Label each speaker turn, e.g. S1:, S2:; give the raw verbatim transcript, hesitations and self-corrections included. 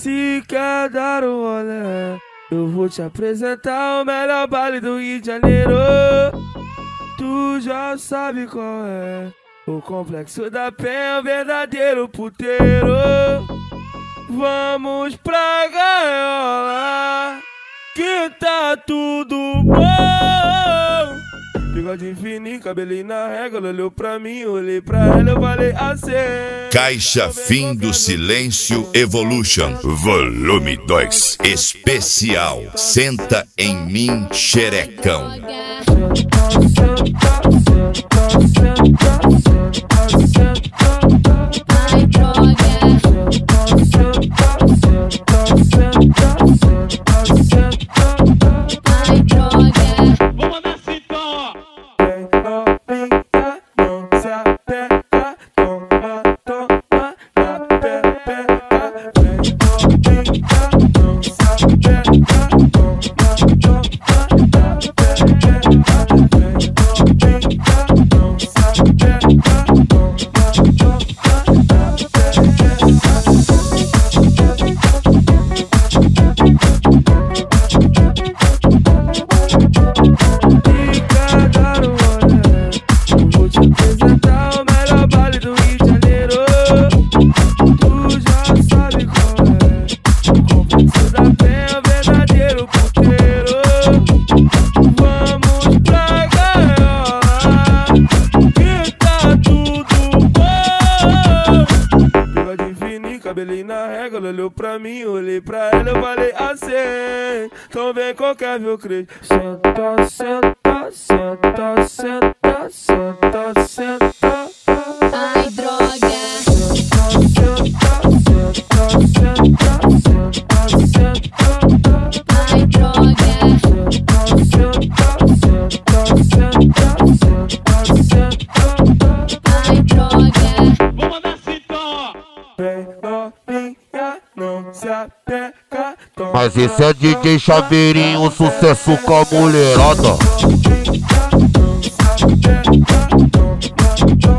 S1: Se quer dar um rolê, eu vou te apresentar o melhor baile do Rio de Janeiro. Tu já sabe qual é, o Complexo da Penha, o verdadeiro puteiro. Vamos pra gaiola, que tá tudo bom. Bigode fininho, cabelinho na régua, ela olhou pra mim, olhei pra ela, eu falei assim.
S2: Caixa Fim do Silêncio Evolution Volume dois Especial Senta em Mim, Xerecão.
S1: Cabelinho na régua, ela olhou pra mim, olhei pra ela, eu falei assim. Então vem qualquer viu crente. Senta, senta, senta, senta, senta, senta.
S3: Ai, droga.
S1: Senta, senta, senta, senta, senta.
S3: Ai, droga.
S1: Senta, senta, senta, senta, senta.
S3: Ai, droga.
S4: Vou mandar citão,
S1: Vem novinha, não se apega.
S5: Mas esse é D J Chaveirinho, um sucesso com a mulherada.
S1: Não se apega.